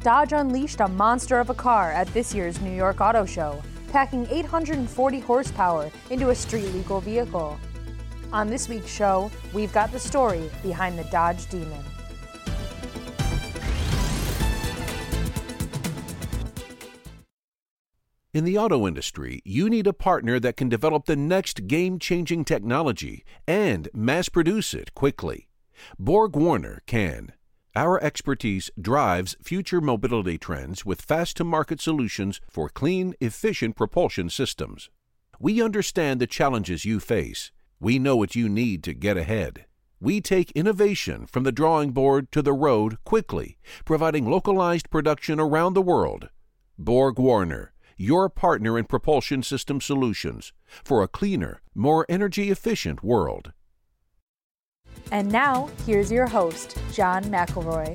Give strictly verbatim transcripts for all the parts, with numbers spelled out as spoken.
Dodge unleashed a monster of a car at this year's New York Auto Show, packing eight hundred forty horsepower into a street-legal vehicle. On this week's show, we've got the story behind the Dodge Demon. In the auto industry, you need a partner that can develop the next game-changing technology and mass-produce it quickly. BorgWarner can. Our expertise drives future mobility trends with fast-to-market solutions for clean, efficient propulsion systems. We understand the challenges you face. We know what you need to get ahead. We take innovation from the drawing board to the road quickly, providing localized production around the world. BorgWarner, your partner in propulsion system solutions for a cleaner, more energy-efficient world. And now, here's your host, John McElroy.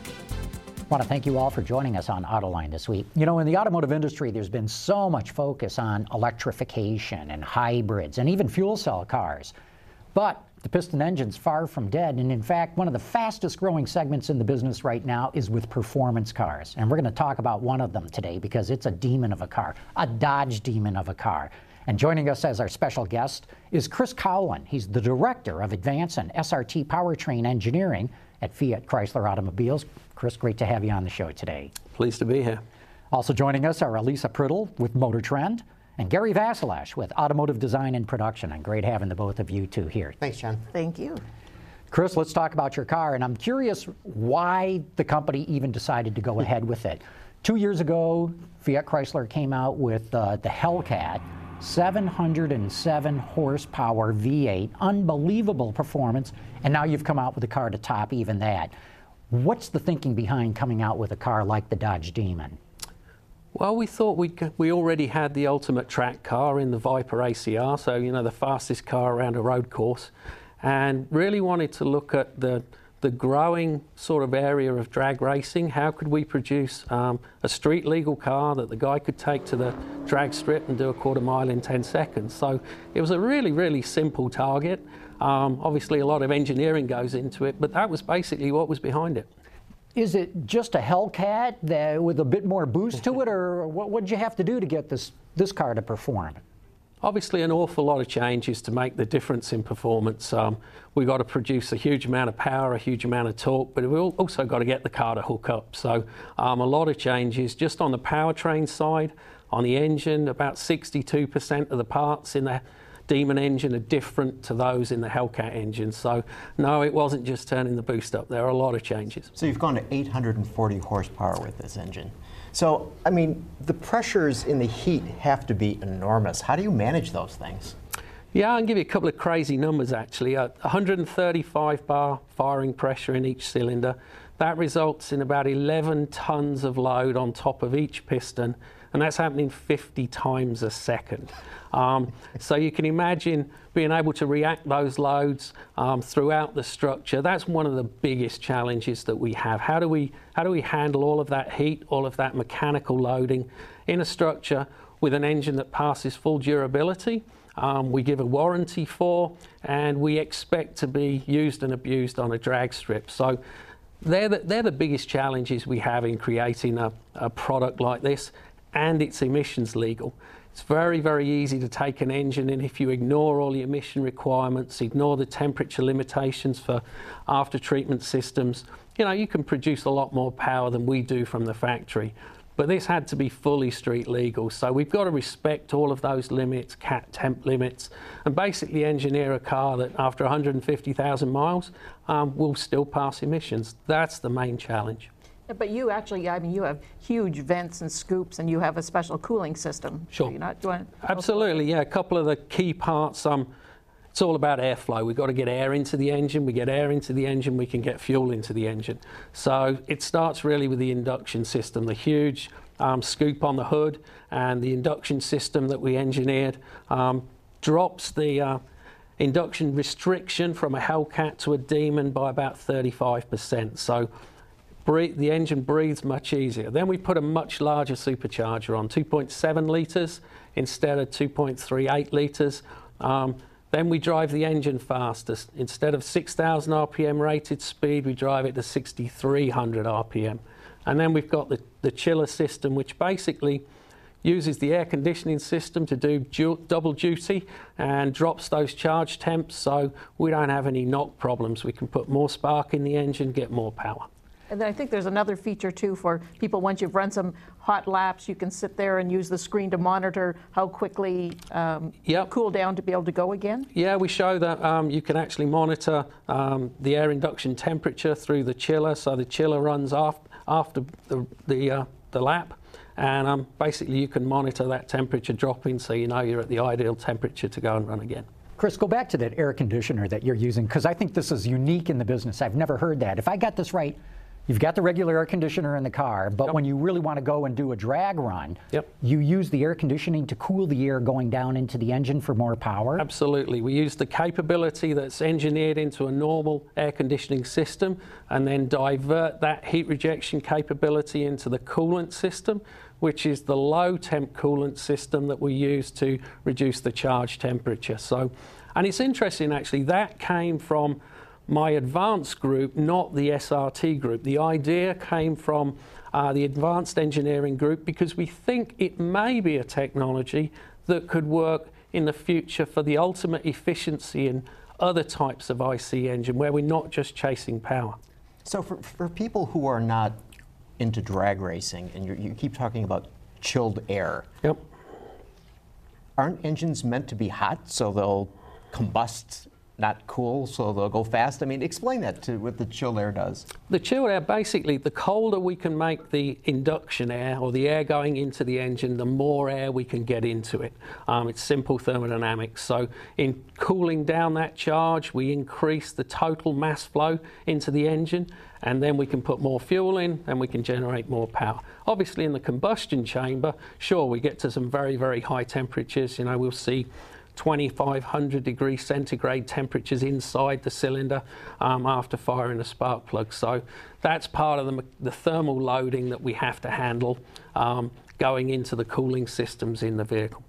I want to thank you all for joining us on Autoline this week. You know, in the automotive industry, there's been so much focus on electrification and hybrids and even fuel cell cars. But the piston engine's far from dead, and in fact, one of the fastest growing segments in the business right now is with performance cars. And we're going to talk about one of them today because it's a demon of a car, a Dodge demon of a car. And joining us as our special guest is Chris Cowlin. He's the Director of Advanced and S R T Powertrain Engineering at Fiat Chrysler Automobiles. Chris, great to have you on the show today. Pleased to be here. Also joining us are Elisa Priddle with Motor Trend and Gary Vasilash with Automotive Design and Production. And great having the both of you two here. Thanks, John. Thank you. Chris, let's talk about your car. And I'm curious why the company even decided to go ahead with it. Two years ago, Fiat Chrysler came out with uh, the Hellcat. seven hundred seven horsepower V eight, unbelievable performance, and now you've come out with a car to top even that. What's the thinking behind coming out with a car like the Dodge Demon? Well, we thought we we already had the ultimate track car in the Viper A C R, so you know, the fastest car around a road course, and really wanted to look at the the growing sort of area of drag racing. How could we produce um, a street legal car that the guy could take to the drag strip and do a quarter mile in ten seconds? So it was a really, really simple target. Um, obviously a lot of engineering goes into it, but that was basically what was behind it. Is it just a Hellcat that, with a bit more boost to it, or what would you have to do to get this, this car to perform? Obviously an awful lot of changes to make the difference in performance. Um, we've got to produce a huge amount of power, a huge amount of torque, but we've also got to get the car to hook up. So um, a lot of changes just on the powertrain side. On the engine, about sixty-two percent of the parts in the Demon engine are different to those in the Hellcat engine. So no, it wasn't just turning the boost up. There are a lot of changes. So you've gone to eight hundred forty horsepower with this engine. So, I mean, the pressures in the heat have to be enormous. How do you manage those things? Yeah, I can give you a couple of crazy numbers actually. Uh, one hundred thirty-five bar firing pressure in each cylinder. That results in about eleven tons of load on top of each piston, and that's happening fifty times a second. Um, so you can imagine being able to react those loads um, throughout the structure. That's one of the biggest challenges that we have. How do we, how do we handle all of that heat, all of that mechanical loading in a structure with an engine that passes full durability? Um, we give a warranty for, and we expect to be used and abused on a drag strip. So they're the, they're the biggest challenges we have in creating a, a product like this, and it's emissions legal. It's very, very easy to take an engine, and if you ignore all the emission requirements, ignore the temperature limitations for after treatment systems, you know, you can produce a lot more power than we do from the factory. But this had to be fully street legal, so we've got to respect all of those limits, cat temp limits, and basically engineer a car that after one hundred fifty thousand miles um, will still pass emissions. That's the main challenge. But you actually, I mean, you have huge vents and scoops, and you have a special cooling system. Sure. You're not doing Absolutely, yeah. A couple of the key parts. Um, it's all about airflow. We've got to get air into the engine. We get air into the engine, we can get fuel into the engine. So it starts really with the induction system, the huge um, scoop on the hood, and the induction system that we engineered um, drops the uh, induction restriction from a Hellcat to a Demon by about thirty-five percent. So Breathe, the engine breathes much easier. Then we put a much larger supercharger on, two point seven litres instead of two point three eight litres. Um, Then we drive the engine faster. Instead of six thousand R P M rated speed, we drive it to sixty-three hundred R P M. And then we've got the, the chiller system, which basically uses the air conditioning system to do du double duty and drops those charge temps, so we don't have any knock problems. We can put more spark in the engine, get more power. And then I think there's another feature too for people. Once you've run some hot laps, you can sit there and use the screen to monitor how quickly um, yep. you cool down to be able to go again. Yeah, we show that um, you can actually monitor um, the air induction temperature through the chiller. So the chiller runs off after the, the, uh, the lap, and um, basically you can monitor that temperature dropping so you know you're at the ideal temperature to go and run again. Chris, go back to that air conditioner that you're using, because I think this is unique in the business. I've never heard that. If I got this right, you've got the regular air conditioner in the car, but yep. when you really want to go and do a drag run, yep. you use the air conditioning to cool the air going down into the engine for more power? Absolutely. We use the capability that's engineered into a normal air conditioning system and then divert that heat rejection capability into the coolant system, which is the low temp coolant system that we use to reduce the charge temperature. So, and it's interesting actually, that came from my advanced group, not the S R T group. The idea came from uh, the advanced engineering group because we think it may be a technology that could work in the future for the ultimate efficiency in other types of I C engine where we're not just chasing power. So for, for people who are not into drag racing, and you you keep talking about chilled air, yep. aren't engines meant to be hot so they'll combust, not cool, so they'll go fast? I mean, explain that to what the chilled air does. The chilled air, basically, the colder we can make the induction air, or the air going into the engine, the more air we can get into it. Um, it's simple thermodynamics. So in cooling down that charge, we increase the total mass flow into the engine, and then we can put more fuel in, and we can generate more power. Obviously, in the combustion chamber, sure, we get to some very, very high temperatures. You know, we'll see twenty-five hundred degrees centigrade temperatures inside the cylinder um, after firing a spark plug. So that's part of the, the thermal loading that we have to handle um, going into the cooling systems in the vehicle.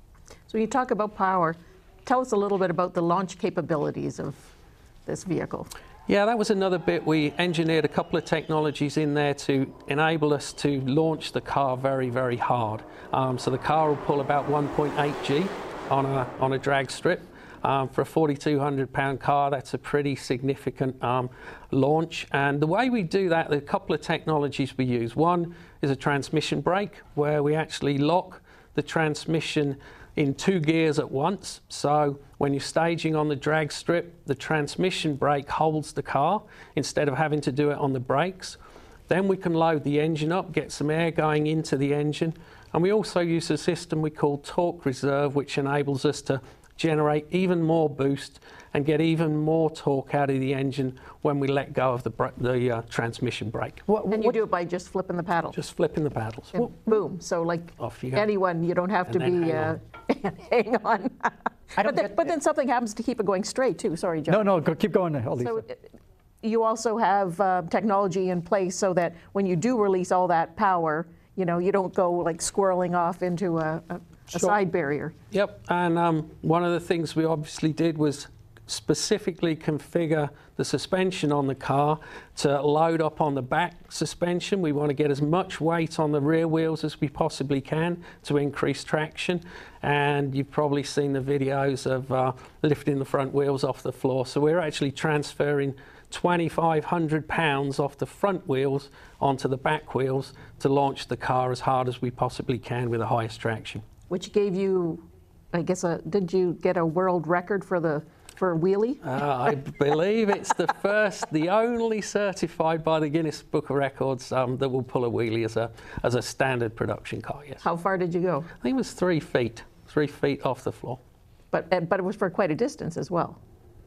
So you talk about power. Tell us a little bit about the launch capabilities of this vehicle. Yeah, that was another bit. We engineered a couple of technologies in there to enable us to launch the car very, very hard. Um, so the car will pull about one point eight G on a, on a drag strip. Um, for a forty-two hundred pound car, that's a pretty significant um, launch. And the way we do that, there are a couple of technologies we use. One is a transmission brake, where we actually lock the transmission in two gears at once. So when you're staging on the drag strip, the transmission brake holds the car instead of having to do it on the brakes. Then we can load the engine up, get some air going into the engine. And we also use a system we call torque reserve, which enables us to generate even more boost and get even more torque out of the engine when we let go of the, the uh, transmission brake. What, and you do it by just flipping the paddle? Just flipping the paddles. And boom. So like Off you go. anyone, you don't have to And be, hang uh, hang on. I don't but, then, get but then something happens to keep it going straight too. Sorry, John. No, no, go, keep going, Lisa. So you also have uh, technology in place so that when you do release all that power, you know, you don't go like squirreling off into a, a, a Sure. side barrier. Yep, and um, one of the things we obviously did was specifically configure the suspension on the car to load up on the back suspension. We want to get as much weight on the rear wheels as we possibly can to increase traction. And you've probably seen the videos of uh, lifting the front wheels off the floor. So we're actually transferring twenty-five hundred pounds off the front wheels onto the back wheels to launch the car as hard as we possibly can with the highest traction. Which gave you, I guess, a, did you get a world record for the for a wheelie? Uh, I believe it's the first, the only certified by the Guinness Book of Records um, that will pull a wheelie as a as a standard production car. Yes. How far did you go? I think it was three feet, three feet off the floor. But uh, but it was for quite a distance as well.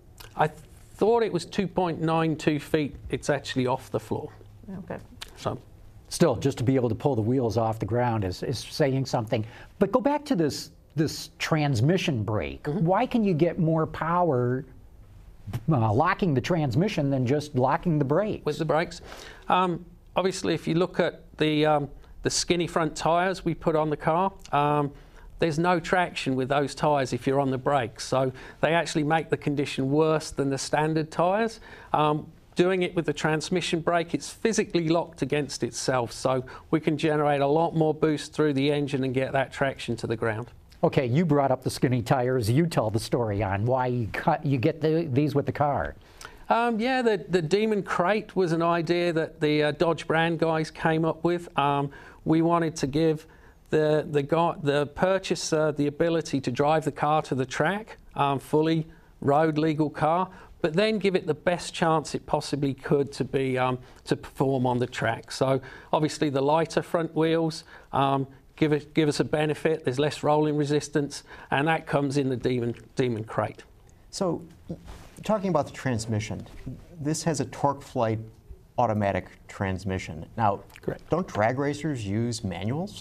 I th- thought it was two point nine two feet. It's actually off the floor. Okay. So. Still, just to be able to pull the wheels off the ground is, is saying something. But go back to this this transmission brake. Mm-hmm. Why can you get more power uh, locking the transmission than just locking the brakes? With the brakes? Um, obviously, if you look at the, um, the skinny front tyres we put on the car, um, there's no traction with those tyres if you're on the brakes. So they actually make the condition worse than the standard tyres. Um, doing it with the transmission brake, it's physically locked against itself, so we can generate a lot more boost through the engine and get that traction to the ground. Okay, you brought up the skinny tires. You tell the story on why you, cut, you get the, these with the car. Um, yeah, the, the Demon Crate was an idea that the uh, Dodge brand guys came up with. Um, we wanted to give the, the, guy, the purchaser the ability to drive the car to the track, um, fully road legal car, but then give it the best chance it possibly could to be um, to perform on the track. So obviously the lighter front wheels um, give it give us a benefit. There's less rolling resistance, and that comes in the Demon Demon Crate. So, talking about the transmission, this has a TorqueFlite automatic transmission. Now, Correct. Don't drag racers use manuals?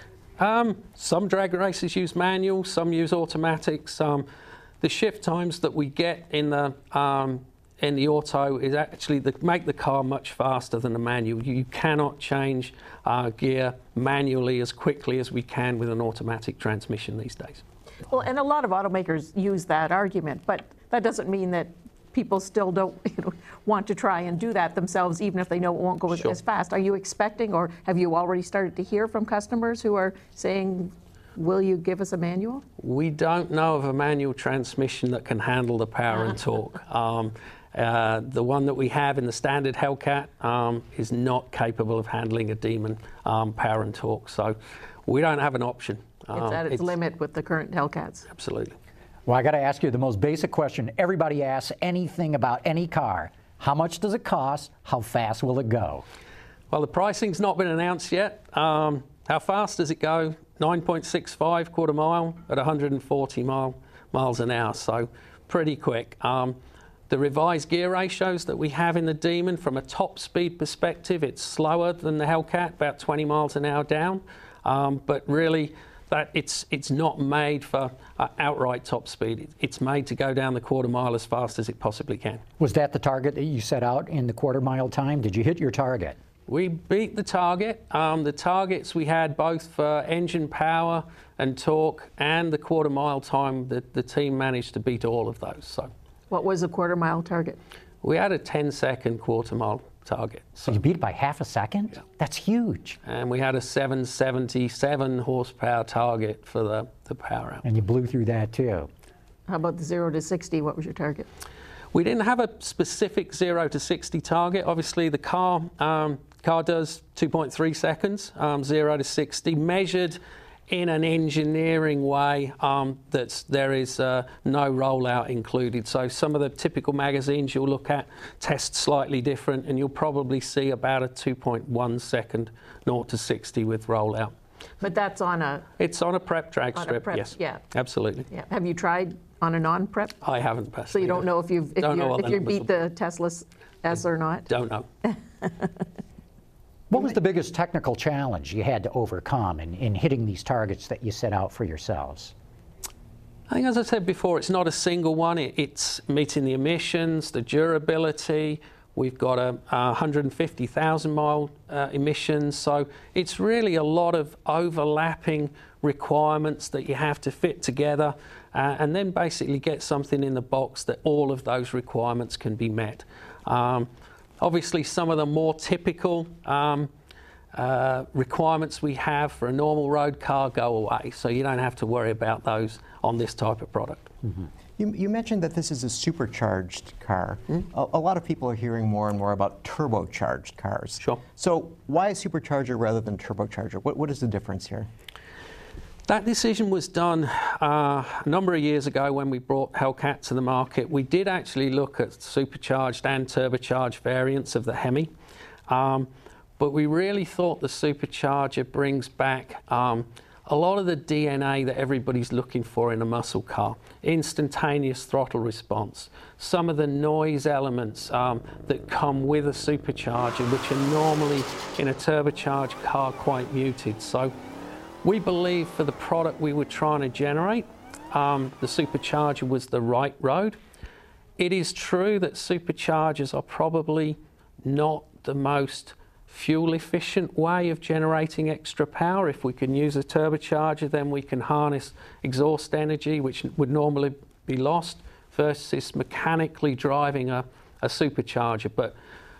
Um, some drag races use manual, some use automatics. Um, the shift times that we get in the um, in the auto is actually the, make the car much faster than the manual. You cannot change uh, gear manually as quickly as we can with an automatic transmission these days. Well, and a lot of automakers use that argument, but that doesn't mean that people still don't you know, want to try and do that themselves, even if they know it won't go Sure. as fast. Are you expecting, or have you already started to hear from customers who are saying, will you give us a manual? We don't know of a manual transmission that can handle the power and torque. Um, uh, the one that we have in the standard Hellcat um, is not capable of handling a Demon um, power and torque, so we don't have an option. It's Um, at its limit with the current Hellcats. Absolutely. Well, I got to ask you the most basic question everybody asks anything about any car. How much does it cost? How fast will it go? Well, the pricing's not been announced yet. Um, how fast does it go? nine point six five quarter mile at one hundred forty mile, miles an hour, so pretty quick. Um, the revised gear ratios that we have in the Demon, from a top speed perspective, it's slower than the Hellcat, about twenty miles an hour down, um, but really that it's it's not made for uh, outright top speed. It's made to go down the quarter mile as fast as it possibly can. Was that the target that you set out in the quarter mile time? Did you hit your target? We beat the target. Um, the targets we had both for engine power and torque and the quarter mile time, the, the team managed to beat all of those. So What was the quarter mile target? we had a ten second quarter mile target. So you beat it by half a second? Yeah. That's huge. And we had a seven seventy-seven horsepower target for the, the power out. And you blew through that too. How about the zero to sixty? What was your target? We didn't have a specific zero to sixty target. Obviously, the car um, car does two point three seconds, um, zero to sixty, measured in an engineering way um, that there is uh, no rollout included. So some of the typical magazines you'll look at test slightly different, and you'll probably see about a two point one second zero to sixty with rollout. But that's on a It's on a prep drag On a strip, prep, yes. yeah. Absolutely. yeah. Have you tried on a non-prep? I haven't So personally. you don't know if you've if Don't know you what if the you numbers beat the Tesla S or not. Don't know. What was the biggest technical challenge you had to overcome in, in hitting these targets that you set out for yourselves? I think, as I said before, it's not a single one. It, it's meeting the emissions, the durability. We've got a, a one hundred fifty thousand mile uh, emissions. So it's really a lot of overlapping requirements that you have to fit together uh, and then basically get something in the box that all of those requirements can be met. Um, obviously, some of the more typical um, uh, requirements we have for a normal road car go away, so you don't have to worry about those on this type of product. Mm-hmm. You, you mentioned that this is a supercharged car. Mm. A, a lot of people are hearing more and more about turbocharged cars. Sure. So why a supercharger rather than turbocharger? What, what is the difference here? That decision was done uh, a number of years ago when we brought Hellcat to the market. We did actually look at supercharged and turbocharged variants of the Hemi, um, but we really thought the supercharger brings back um, a lot of the D N A that everybody's looking for in a muscle car. Instantaneous throttle response, some of the noise elements um, that come with a supercharger, which are normally in a turbocharged car quite muted. So we believe for the product we were trying to generate, um, the supercharger was the right road. It is true that superchargers are probably not the most fuel efficient way of generating extra power. If we can use a turbocharger, then we can harness exhaust energy, which would normally be lost, versus mechanically driving a, a supercharger. But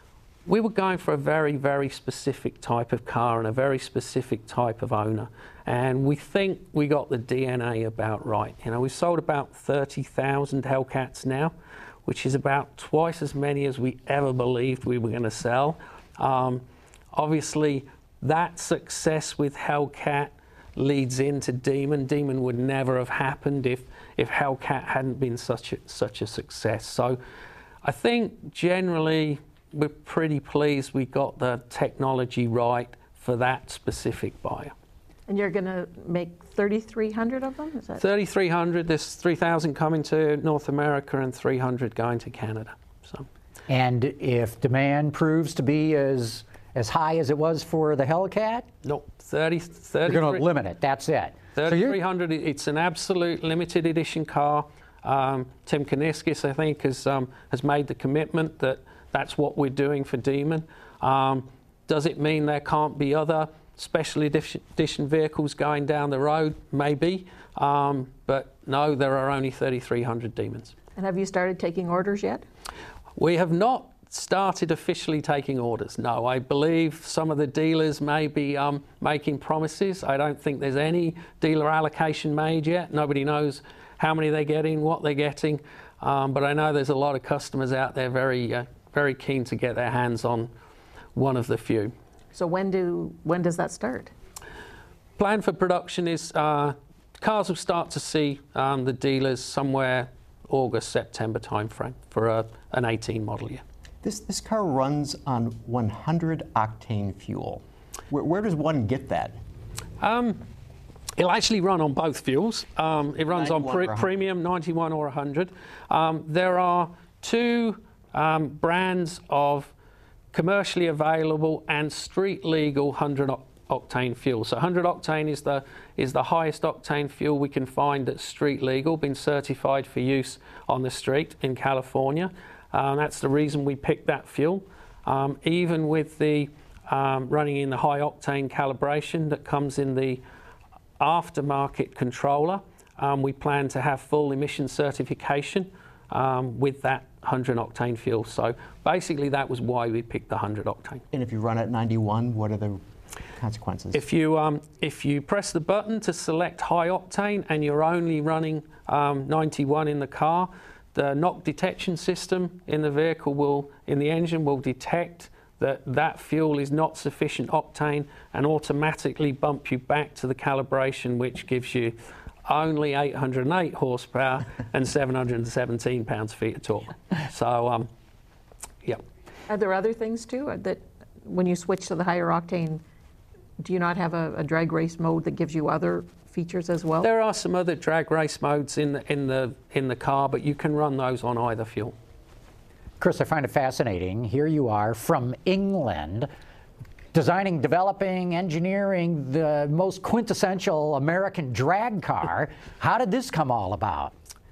we were going for a very, very specific type of car and a very specific type of owner. And we think we got the D N A about right. You know, we've sold about thirty thousand Hellcats now, which is about twice as many as we ever believed we were going to sell. Um, obviously, that success with Hellcat leads into Demon. Demon would never have happened if, if Hellcat hadn't been such a, such a success. So I think generally we're pretty pleased we got the technology right for that specific buyer. And you're going to make thirty-three hundred of them? Is that thirty-three hundred. There's three thousand coming to North America and three hundred going to Canada. So, and if demand proves to be as as high as it was for the Hellcat, no, thirty, thirty. You're going to limit it. That's it. thirty-three hundred. So it's an absolute limited edition car. Um, Tim Kuniskis, I think, has um, has made the commitment that that's what we're doing for Demon. Um, does it mean there can't be other special edition vehicles going down the road? Maybe, um, but no, there are only thirty-three hundred Demons. And have you started taking orders yet? We have not started officially taking orders, no. I believe some of the dealers may be um, making promises. I don't think there's any dealer allocation made yet. Nobody knows how many they're getting, what they're getting, um, but I know there's a lot of customers out there very, uh, very keen to get their hands on one of the few. So when do when does that start? Plan for production is uh, cars will start to see um, the dealers somewhere August, September timeframe for a, an eighteen model year. This this car runs on one hundred octane fuel. Where, where does one get that? Um, it'll actually run on both fuels. Um, it runs on pre premium ninety-one or one hundred. Um, there are two um, brands of commercially available and street legal one hundred octane fuel. So one hundred octane is the is the highest octane fuel we can find that's street legal, been certified for use on the street in California. Um, that's the reason we picked that fuel. Um, even with the um, running in the high octane calibration that comes in the aftermarket controller, um, we plan to have full emission certification um, with that one hundred octane fuel. So basically that was why we picked the one hundred octane. And if you run at ninety-one, what are the consequences? If you, um, if you press the button to select high octane and you're only running um, ninety-one in the car, the knock detection system in the vehicle will, in the engine will detect that that fuel is not sufficient octane and automatically bump you back to the calibration, which gives you only eight hundred eight horsepower and seven hundred seventeen pounds-feet of torque. So, um, yeah. Are there other things too that when you switch to the higher octane, do you not have a, a drag race mode that gives you other features as well? There are some other drag race modes in the in the in the car, but you can run those on either fuel. Chris, I find it fascinating. Here you are from England, designing, developing, engineering the most quintessential American drag car. How did this come all about?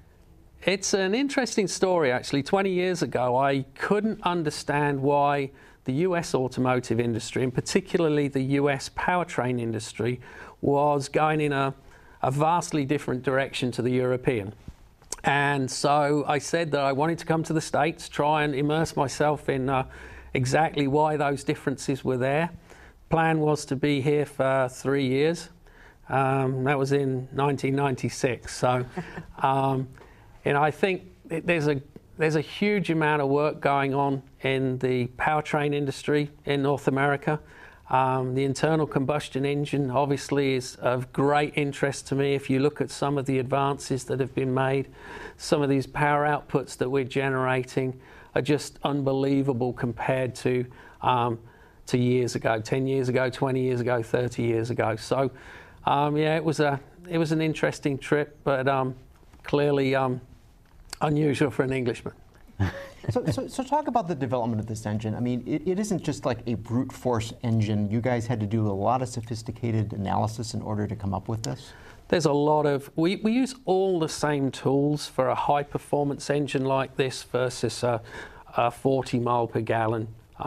It's an interesting story, actually. twenty years ago, I couldn't understand why the U S automotive industry, and particularly the U S powertrain industry, was going in a, a vastly different direction to the European. And so I said that I wanted to come to the States, try and immerse myself in uh, exactly why those differences were there. Plan was to be here for three years. Um, that was in nineteen ninety-six. So, um, and I think it, there's a there's a huge amount of work going on in the powertrain industry in North America. Um, the internal combustion engine obviously is of great interest to me. If you look at some of the advances that have been made, some of these power outputs that we're generating are just unbelievable compared to um, to years ago, ten years ago, twenty years ago, thirty years ago. So um, yeah, it was a it was an interesting trip, but um, clearly um, unusual for an Englishman. so, so, so talk about the development of this engine. I mean, it, it isn't just like a brute force engine. You guys had to do a lot of sophisticated analysis in order to come up with this? There's a lot of, we, we use all the same tools for a high performance engine like this versus a, a forty mile per gallon um,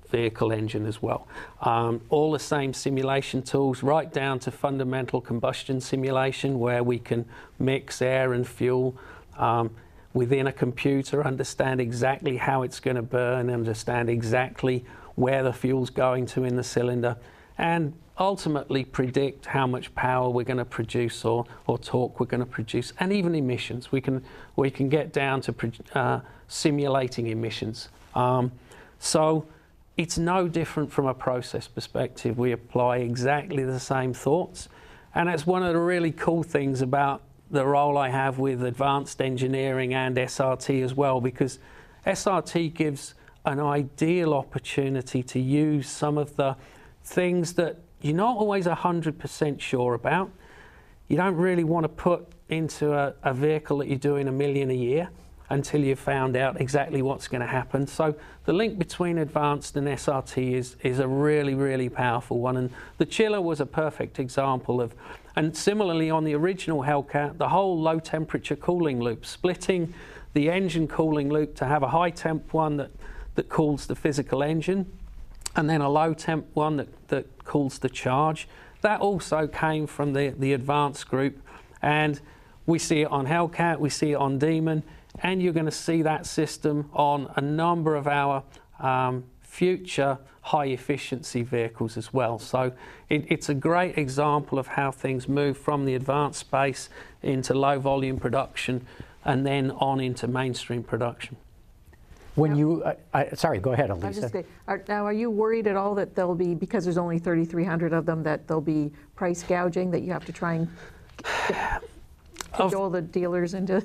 vehicle engine as well. Um, all the same simulation tools, right down to fundamental combustion simulation, where we can mix air and fuel um, within a computer, understand exactly how it's going to burn, understand exactly where the fuel's going to in the cylinder, and ultimately predict how much power we're going to produce or, or torque we're going to produce, and even emissions. We can, we can get down to uh, simulating emissions. Um, so it's no different from a process perspective. We apply exactly the same thoughts, and that's one of the really cool things about the role I have with advanced engineering and S R T as well, because S R T gives an ideal opportunity to use some of the things that you're not always one hundred percent sure about. You don't really want to put into a, a vehicle that you're doing a million a year until you've found out exactly what's going to happen. So the link between advanced and S R T is, is a really, really powerful one. And the chiller was a perfect example of, and similarly on the original Hellcat, the whole low temperature cooling loop, splitting the engine cooling loop to have a high temp one that, that cools the physical engine, and then a low temp one that, that cools the charge. That also came from the, the advanced group, and we see it on Hellcat, we see it on Demon, and you're going to see that system on a number of our um, future high efficiency vehicles as well. So it, it's a great example of how things move from the advanced space into low volume production and then on into mainstream production. When you, uh, I, sorry, go ahead, I was Elisa. just saying, are, now, are you worried at all that there'll be, because there's only thirty-three hundred of them, that there'll be price gouging, that you have to try and cajole the dealers into?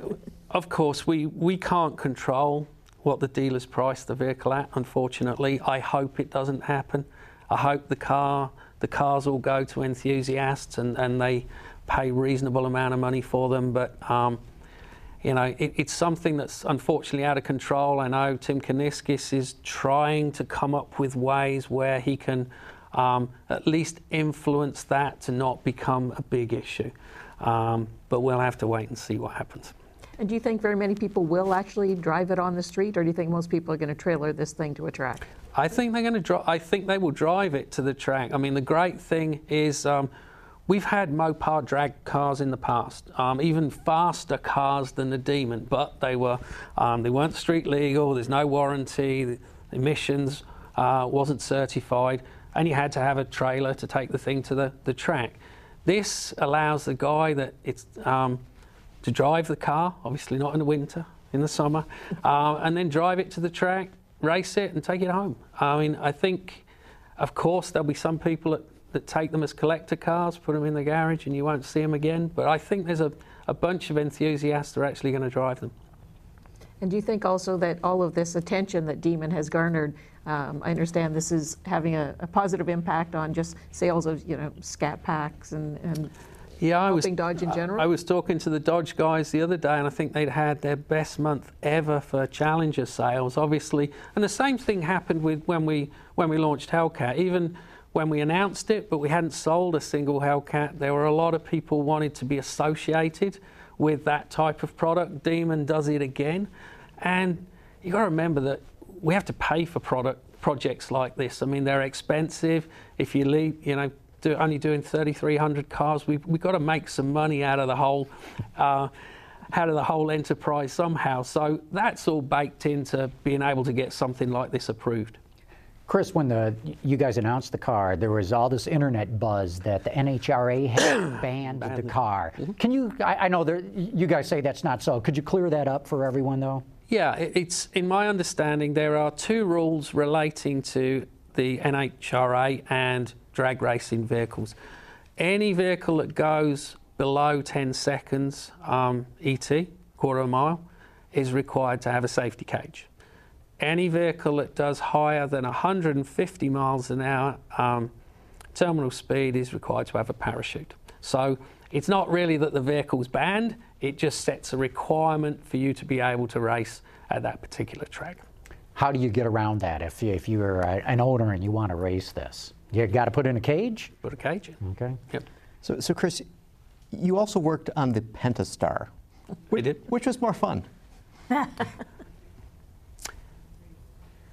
Of course, we, we can't control what the dealers price the vehicle at, unfortunately. I hope it doesn't happen. I hope the car, the cars all go to enthusiasts and, and they pay reasonable amount of money for them, but um, you know, it, it's something that's unfortunately out of control. I know Tim Kuniskis is trying to come up with ways where he can um, at least influence that to not become a big issue. Um, but we'll have to wait and see what happens. And do you think very many people will actually drive it on the street, or do you think most people are going to trailer this thing to a track? I think they're going to. Dri- I think they will drive it to the track. I mean, the great thing is. Um, We've had Mopar drag cars in the past, um, even faster cars than the Demon, but they were um, they weren't street legal. There's no warranty. The emissions uh, wasn't certified, and you had to have a trailer to take the thing to the, the track. This allows the guy that it's um, to drive the car, obviously not in the winter, in the summer, uh, and then drive it to the track, race it, and take it home. I mean, I think, of course, there'll be some people that that take them as collector cars, put them in the garage, and you won't see them again. But I think there's a, a bunch of enthusiasts that are actually going to drive them. And do you think also that all of this attention that Demon has garnered, um, I understand this is having a, a positive impact on just sales of, you know, Scat Packs and, and yeah, I was, helping Dodge in general? I was talking to the Dodge guys the other day, and I think they'd had their best month ever for Challenger sales, obviously. And the same thing happened with when we when we launched Hellcat. Even when we announced it, but we hadn't sold a single Hellcat, there were a lot of people wanted to be associated with that type of product. Demon does it again. And you've got to remember that we have to pay for product projects like this. I mean, they're expensive. If you leave, you know, do, only doing thirty-three hundred cars, we've, we've got to make some money out of the whole uh, out of the whole enterprise somehow. So that's all baked into being able to get something like this approved. Chris, when the you guys announced the car, there was all this internet buzz that the N H R A had banned the car. Mm-hmm. Can you, I, I know there, you guys say that's not so. Could you clear that up for everyone, though? Yeah, it's in my understanding there are two rules relating to the N H R A and drag racing vehicles. Any vehicle that goes below ten seconds um, E T, quarter of a mile, is required to have a safety cage. Any vehicle that does higher than one hundred fifty miles an hour um, terminal speed is required to have a parachute. So it's not really that the vehicle's banned, it just sets a requirement for you to be able to race at that particular track. How do you get around that if, you, if you're a, an owner and you want to race this? You got to put in a cage? Put a cage in. Okay. Yep. So, so Chris, you also worked on the Pentastar. We did. Which was more fun?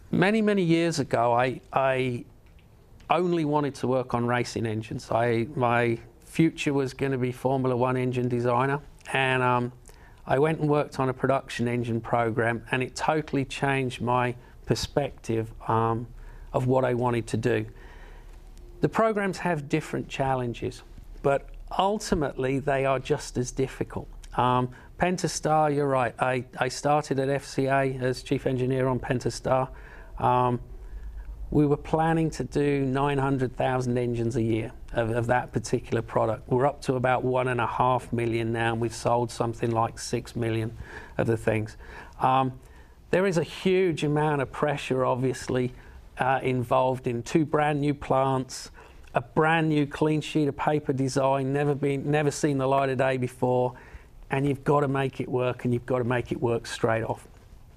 Many, many years ago, I, I only wanted to work on racing engines. I, my future was going to be Formula One engine designer, and um, I went and worked on a production engine program, and it totally changed my perspective um, of what I wanted to do. The programs have different challenges, but ultimately they are just as difficult. Um, Pentastar, you're right, I, I started at F C A as chief engineer on Pentastar. Um, we were planning to do nine hundred thousand engines a year of, of that particular product. We're up to about one and a half million now, and we've sold something like six million of the things. Um, there is a huge amount of pressure, obviously, uh, involved in two brand new plants, a brand new clean sheet of paper design, never been, never seen the light of day before, and you've got to make it work, and you've got to make it work straight off.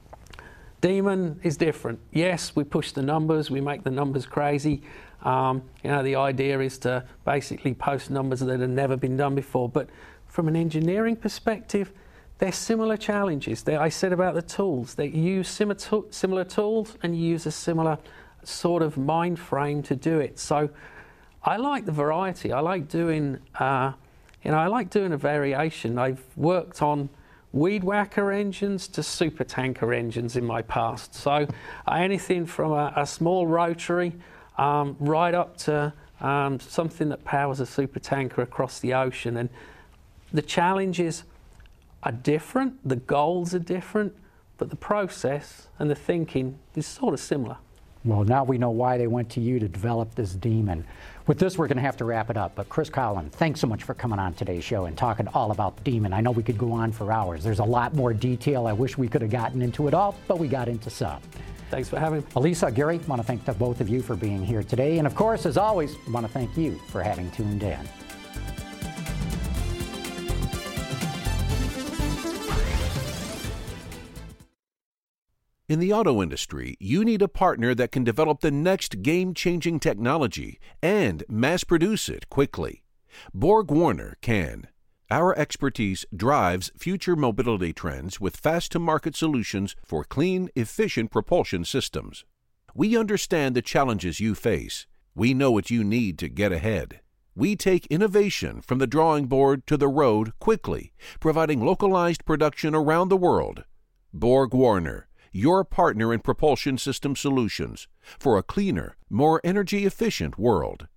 Demon is different. Yes, we push the numbers, we make the numbers crazy. Um, you know, the idea is to basically post numbers that have never been done before. But from an engineering perspective, they're similar challenges. They're, I said about the tools, they use similar, to, similar tools and you use a similar sort of mind frame to do it. So I like the variety. I like doing, uh, you know, I like doing a variation. I've worked on weed whacker engines to super tanker engines in my past. So uh, anything from a, a small rotary um, right up to um, something that powers a super tanker across the ocean. And the challenges are different, the goals are different, but the process and the thinking is sort of similar. Well, now we know why they went to you to develop this Demon. With this, we're going to have to wrap it up. But Chris Collin, thanks so much for coming on today's show and talking all about the Demon. I know we could go on for hours. There's a lot more detail. I wish we could have gotten into it all, but we got into some. Thanks for having me. Elisa, Gary, I want to thank the both of you for being here today. And of course, as always, I want to thank you for having tuned in. In the auto industry, you need a partner that can develop the next game-changing technology and mass-produce it quickly. BorgWarner can. Our expertise drives future mobility trends with fast-to-market solutions for clean, efficient propulsion systems. We understand the challenges you face. We know what you need to get ahead. We take innovation from the drawing board to the road quickly, providing localized production around the world. BorgWarner, your partner in propulsion system solutions for a cleaner, more energy-efficient world.